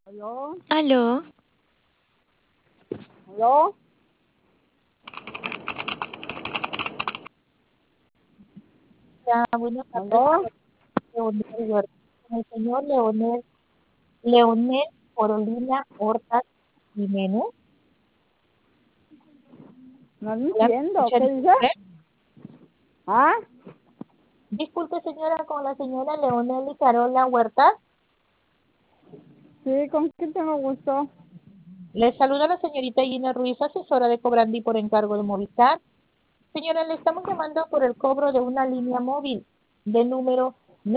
¿Aló? Aló, ¿Aló? Ya, buenas tardes, ¿Aló? Leonel Huerta. Con el señor Leonel Corolina Horta Jiménez. No lo Hola, ¿me entiendo. escucha ¿Qué dice? usted? ¿Ah? Disculpe, señora, con la señora Leonel y Carola Huerta. Sí, ¿con quién tengo gusto? Le saluda la señorita Gina Ruiz, asesora de Cobrandi por encargo de Movistar. Señora, le estamos llamando por el cobro de una línea móvil de número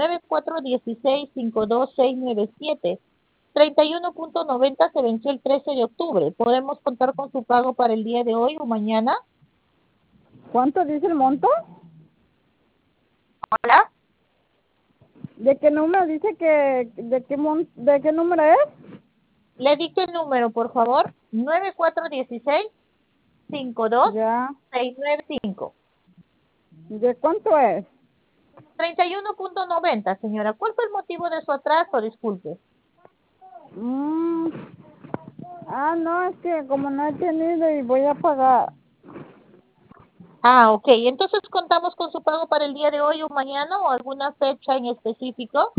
9416522697. 31.90 se venció el 13 de octubre. ¿Podemos contar con su pago para el día de hoy o mañana? ¿Cuánto dice el monto? Hola. ¿De qué número dice de qué número es? Le dicto el número, por favor. 9416 Ya. 52695. ¿De cuánto es? 31.90, señora. ¿Cuál fue el motivo de su atraso? Disculpe. Mm. No, es que como no he tenido y voy a pagar. Ah, ok. Entonces contamos con su pago para el día de hoy o mañana o alguna fecha en específico.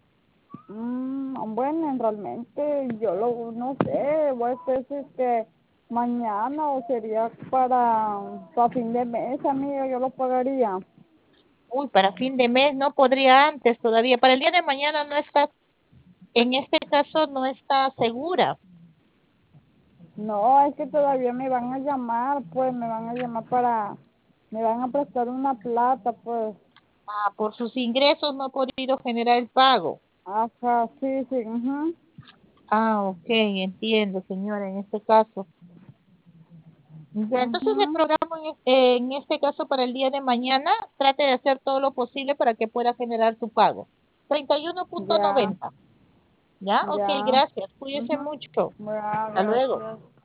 Bueno, realmente no sé, voy a ver si es que mañana o sería para fin de mes, amiga, yo lo pagaría. Uy, para fin de mes no podría antes todavía. Para el día de mañana no está, en este caso no está segura. No, es que todavía me van a llamar, pues me van a prestar una plata, pues. Ah, por sus ingresos no ha podido generar el pago. Ajá, sí, sí, ujú, Ah, ok, entiendo, señora, en este caso. Ya, entonces le ujú, programo en este caso para el día de mañana. Trate de hacer todo lo posible para que pueda generar su pago. treinta y uno punto ya, noventa. ¿Ya? Ok, ya, gracias. Cuídese ujú, mucho. ya, Hasta luego. gracias.